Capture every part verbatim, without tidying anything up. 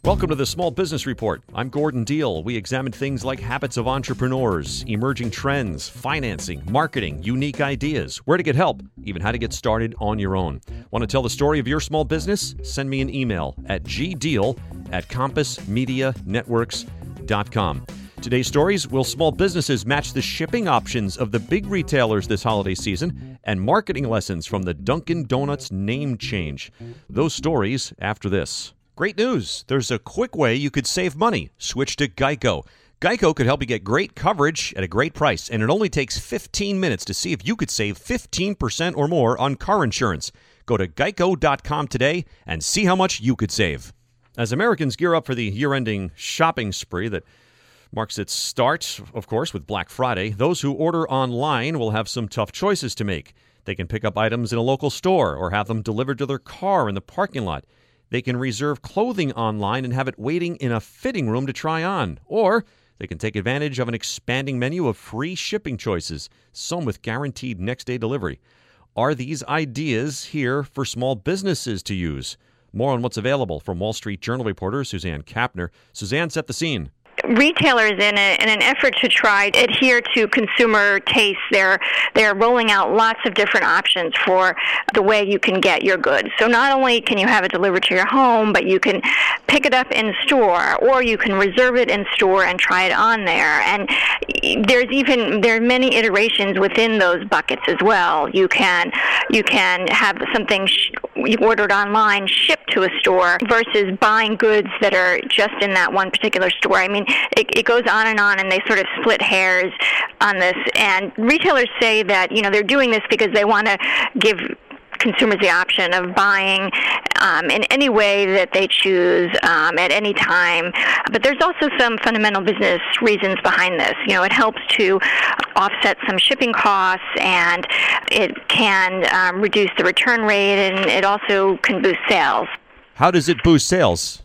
Welcome to the Small Business Report. I'm Gordon Deal. We examine things like habits of entrepreneurs, emerging trends, financing, marketing, unique ideas, where to get help, even how to get started on your own. Want to tell the story of your small business? Send me an email at gdeal at compass media networks dot com. Today's stories: will small businesses match the shipping options of the big retailers this holiday season? And marketing lessons from the Dunkin' Donuts name change. Those stories after this. Great news. There's a quick way you could save money. Switch to Geico. Geico could help you get great coverage at a great price, and it only takes fifteen minutes to see if you could save fifteen percent or more on car insurance. Go to geico dot com today and see how much you could save. As Americans gear up for the year-ending shopping spree that marks its start, of course, with Black Friday, those who order online will have some tough choices to make. They can pick up items in a local store or have them delivered to their car in the parking lot. They can reserve clothing online and have it waiting in a fitting room to try on. Or they can take advantage of an expanding menu of free shipping choices, some with guaranteed next-day delivery. Are these ideas here for small businesses to use? More on what's available from Wall Street Journal reporter Suzanne Kapner. Suzanne, set the scene. Retailers, in, a, in an effort to try to adhere to consumer tastes, they're they're rolling out lots of different options for the way you can get your goods. So not only can you have it delivered to your home, but you can pick it up in store, or you can reserve it in store and try it on there. And there's even there are many iterations within those buckets as well. You can you can have something sh- you ordered online shipped to a store versus buying goods that are just in that one particular store. I mean, It, it goes on and on, and they sort of split hairs on this. And retailers say that, you know, they're doing this because they want to give consumers the option of buying um, in any way that they choose um, at any time. But there's also some fundamental business reasons behind this. You know, it helps to offset some shipping costs, and it can um, reduce the return rate, and it also can boost sales. How does it boost sales?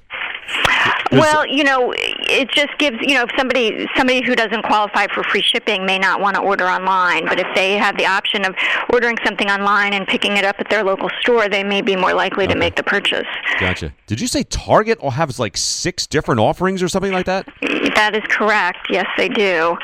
Well, you know, it just gives, you know, if somebody somebody who doesn't qualify for free shipping may not want to order online, but if they have the option of ordering something online and picking it up at their local store, they may be more likely okay. to make the purchase. Gotcha. Did you say Target will have like six different offerings or something like that? That is correct. Yes, they do.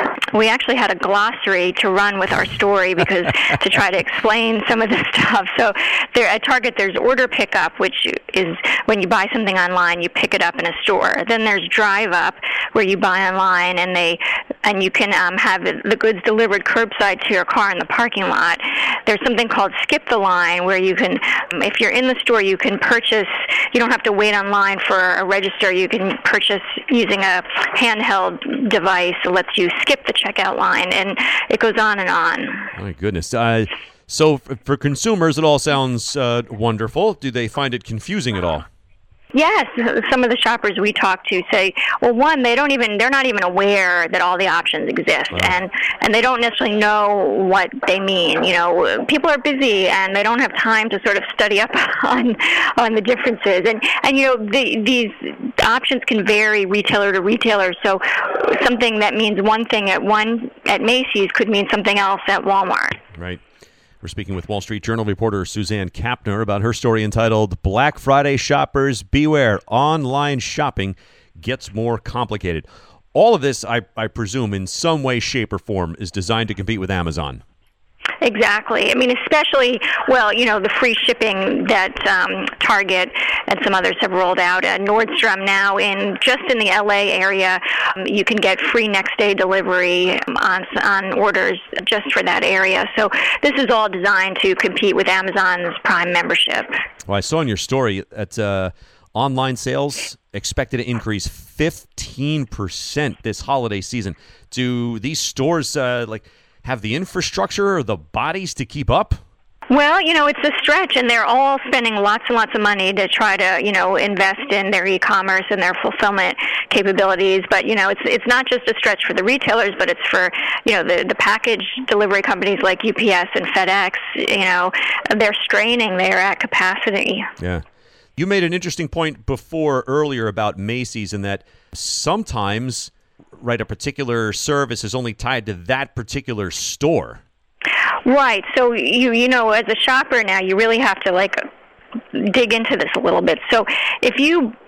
We actually had a glossary to run with our story because to try to explain some of this stuff. So there, at Target, there's order pickup, which is when you buy something online, you pick it up in a store. Then there's drive up, where you buy online and they and you can um, have the goods delivered curbside to your car in the parking lot. There's something called skip the line, where you can, if you're in the store, you can purchase. You don't have to wait online for a register. You can purchase using a handheld device that lets you skip the checkout line, and it goes on and on. My goodness. Uh, so for consumers, it all sounds uh, wonderful. Do they find it confusing at all? Yes, some of the shoppers we talk to say, well, one, they don't even, they're not even aware that all the options exist, wow. and and they don't necessarily know what they mean. You know, people are busy and they don't have time to sort of study up on on the differences, and and you know, the, these options can vary retailer to retailer. So something that means one thing at one at Macy's could mean something else at Walmart. Right. We're speaking with Wall Street Journal reporter Suzanne Kapner about her story entitled Black Friday Shoppers Beware, Online Shopping Gets More Complicated. All of this, I, I presume, in some way, shape, or form, is designed to compete with Amazon. Exactly. I mean, especially, well, you know, the free shipping that um, Target and some others have rolled out. Uh, Nordstrom now, in just in the L A area, um, you can get free next-day delivery on on orders just for that area. So this is all designed to compete with Amazon's Prime membership. Well, I saw in your story that uh, online sales expected to increase fifteen percent this holiday season. Do these stores, uh, like... have the infrastructure or the bodies to keep up? Well, you know, it's a stretch, and they're all spending lots and lots of money to try to, you know, invest in their e-commerce and their fulfillment capabilities. But, you know, it's it's not just a stretch for the retailers, but it's for, you know, the, the package delivery companies like U P S and FedEx. You know, they're straining. They're at capacity. Yeah. You made an interesting point before earlier about Macy's, in that sometimes, right, a particular service is only tied to that particular store. Right. So, you you know, as a shopper now, you really have to, like, dig into this a little bit. So if you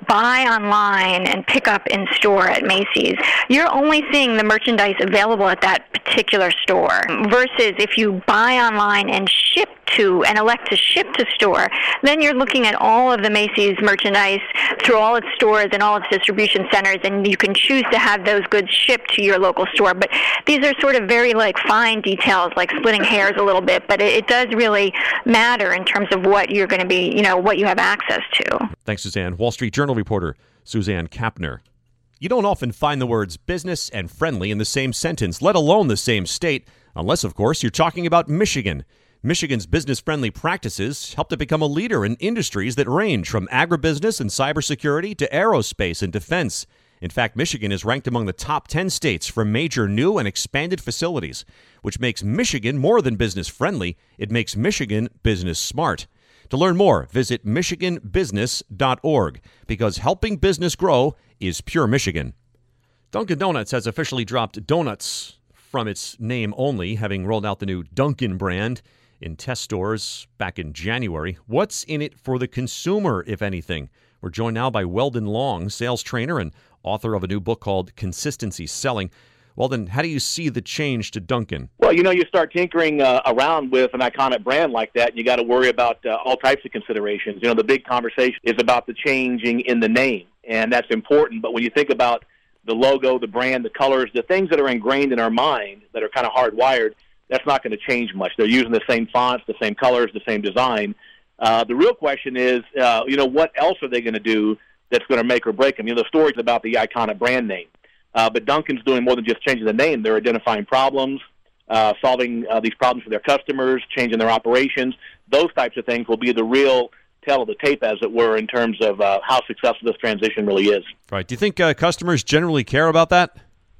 buy online and pick up in store at Macy's, you're only seeing the merchandise available at that particular store. Versus if you buy online and ship to and elect to ship to store, then you're looking at all of the Macy's merchandise through all its stores and all its distribution centers, and you can choose to have those goods shipped to your local store. But these are sort of very like fine details, like splitting hairs a little bit, but it, it does really matter in terms of what you're going to be, you know, what you have access to. Thanks, Suzanne. Wall Street Journal reporter Suzanne Kapner. You don't often find the words business and friendly in the same sentence, let alone the same state, unless, of course, you're talking about Michigan. Michigan's business-friendly practices helped it become a leader in industries that range from agribusiness and cybersecurity to aerospace and defense. In fact, Michigan is ranked among the top ten states for major new and expanded facilities, which makes Michigan more than business-friendly. It makes Michigan business-smart. To learn more, visit michigan business dot org, because helping business grow is pure Michigan. Dunkin' Donuts has officially dropped donuts from its name only, having rolled out the new Dunkin' brand in test stores back in January. What's in it for the consumer, if anything? We're joined now by Weldon Long, sales trainer and author of a new book called Consistency Selling. Weldon, how do you see the change to Dunkin'? Well, you know, you start tinkering uh, around with an iconic brand like that, and you got to worry about uh, all types of considerations. You know, the big conversation is about the changing in the name, and that's important. But when you think about the logo, the brand, the colors, the things that are ingrained in our mind that are kind of hardwired, that's not going to change much. They're using the same fonts, the same colors, the same design. Uh, the real question is, uh, you know, what else are they going to do that's going to make or break them? You know, the story's about the iconic brand name. Uh, but Dunkin's doing more than just changing the name. They're identifying problems, uh, solving uh, these problems for their customers, changing their operations. Those types of things will be the real tell of the tape, as it were, in terms of uh, how successful this transition really is. Right. Do you think uh, customers generally care about that?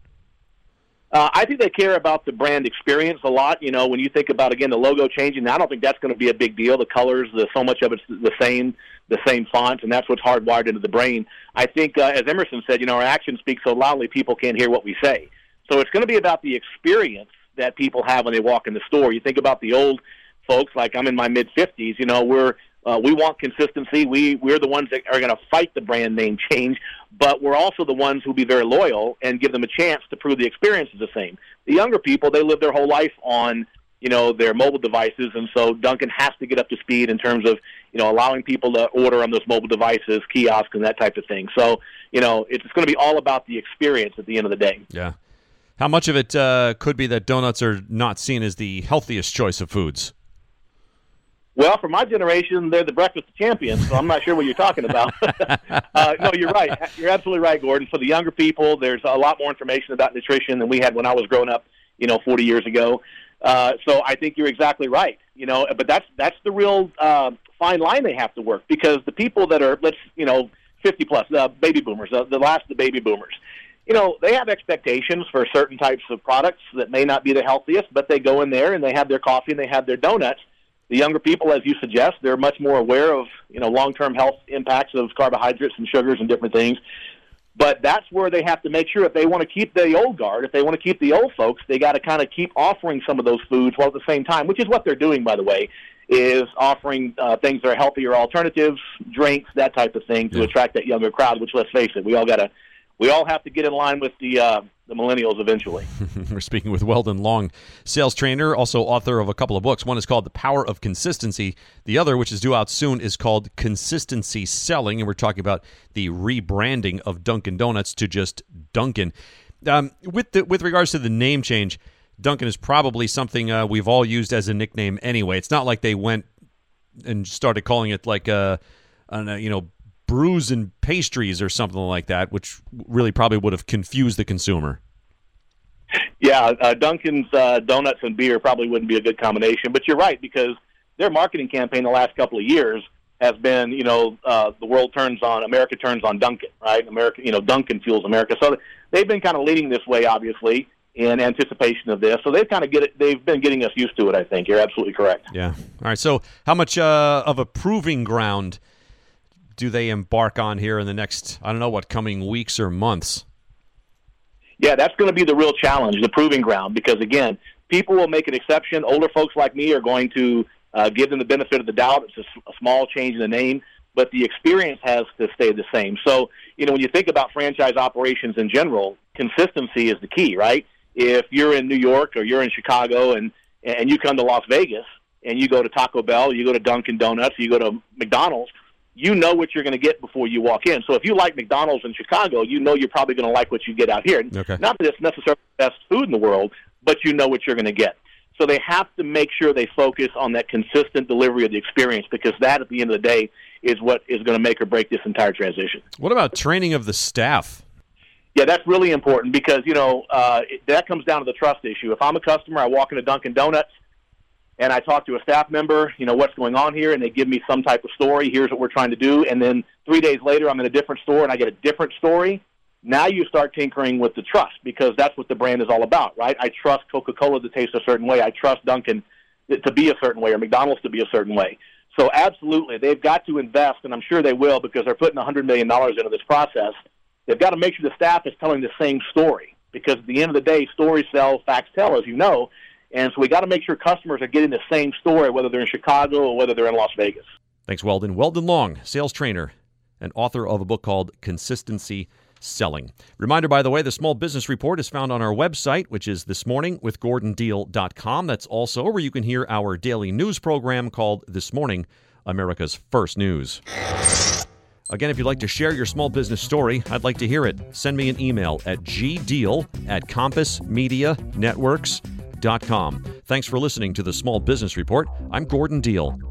Uh, I think they care about the brand experience a lot. You know, when you think about, again, the logo changing, I don't think that's going to be a big deal. The colors, the, so much of it's the same, the same fonts, and that's what's hardwired into the brain. I think, uh, as Emerson said, you know, our actions speak so loudly people can't hear what we say. So it's going to be about the experience that people have when they walk in the store. You think about the old folks, like I'm in my mid-fifties, you know, we're Uh, we want consistency. We, we're the ones that are going to fight the brand name change, but we're also the ones who will be very loyal and give them a chance to prove the experience is the same. The younger people, they live their whole life on, you know, their mobile devices, and so Dunkin' has to get up to speed in terms of, you know, allowing people to order on those mobile devices, kiosks, and that type of thing. So, you know, it's going to be all about the experience at the end of the day. Yeah. How much of it uh, could be that donuts are not seen as the healthiest choice of foods? Well, for my generation, they're the breakfast of champions, so I'm not sure what you're talking about. uh, no, you're right. You're absolutely right, Gordon. For the younger people, there's a lot more information about nutrition than we had when I was growing up, you know, forty years ago. Uh, so I think you're exactly right. You know, but that's that's the real uh, fine line they have to work, because the people that are, let's, you know, fifty plus, uh, baby boomers, uh, the last of the baby boomers, you know, they have expectations for certain types of products that may not be the healthiest, but they go in there and they have their coffee and they have their donuts. The younger people, as you suggest, they're much more aware of, you know, long-term health impacts of carbohydrates and sugars and different things. But that's where they have to make sure, if they want to keep the old guard, if they want to keep the old folks, they got to kind of keep offering some of those foods while at the same time, which is what they're doing, by the way, is offering uh, things that are healthier alternatives, drinks, that type of thing, to yeah. attract that younger crowd, which, let's face it, we all got to, we all have to get in line with the uh, the millennials eventually. We're speaking with Weldon Long, sales trainer, also author of a couple of books. One is called The Power of Consistency. The other, which is due out soon, is called Consistency Selling, and we're talking about the rebranding of Dunkin' Donuts to just Dunkin'. Um, with the, with regards to the name change, Dunkin' is probably something uh, we've all used as a nickname anyway. It's not like they went and started calling it like a, a you know, brews and pastries or something like that, which really probably would have confused the consumer. Yeah, uh, Dunkin's uh, donuts and beer probably wouldn't be a good combination, but you're right, because their marketing campaign the last couple of years has been, you know, uh, the world turns on, America turns on Dunkin', right? America, you know, Dunkin' fuels America. So they've been kind of leading this way, obviously, in anticipation of this. So they've kind of get it, they've been getting us used to it, I think. You're absolutely correct. Yeah. All right. So how much uh, of a proving ground do they embark on here in the next, I don't know what, coming weeks or months? Yeah, that's going to be the real challenge, the proving ground, because, again, people will make an exception. Older folks like me are going to uh, give them the benefit of the doubt. It's a, a small change in the name. but the experience has to stay the same. So, you know, when you think about franchise operations in general, consistency is the key, right? If you're in New York or you're in Chicago and, and you come to Las Vegas and you go to Taco Bell, you go to Dunkin' Donuts, you go to McDonald's, you know what you're going to get before you walk in. So if you like McDonald's in Chicago, you know you're probably going to like what you get out here. Okay. Not that it's necessarily the best food in the world, but you know what you're going to get. So they have to make sure they focus on that consistent delivery of the experience, because that, at the end of the day, is what is going to make or break this entire transition. What about training of the staff? Yeah, that's really important because, you know, uh, that comes down to the trust issue. If I'm a customer, I walk into Dunkin' Donuts, and I talk to a staff member, you know, what's going on here, and they give me some type of story, here's what we're trying to do, and then three days later I'm in a different store and I get a different story. Now you start tinkering with the trust, because that's what the brand is all about, right? I trust Coca-Cola to taste a certain way. I trust Dunkin' to be a certain way, or McDonald's to be a certain way. So absolutely, they've got to invest, and I'm sure they will, because they're putting one hundred million dollars into this process. They've got to make sure the staff is telling the same story, because at the end of the day, stories sell, facts tell, as you know. And so we got to make sure customers are getting the same story, whether they're in Chicago or whether they're in Las Vegas. Thanks, Weldon. Weldon Long, sales trainer and author of a book called Consistency Selling. Reminder, by the way, the Small Business Report is found on our website, which is this morning with gordon deal dot com. That's also where you can hear our daily news program called This Morning, America's First News. Again, if you'd like to share your small business story, I'd like to hear it. Send me an email at g deal at compass media networks dot com. Thanks for listening to the Small Business Report. I'm Gordon Deal.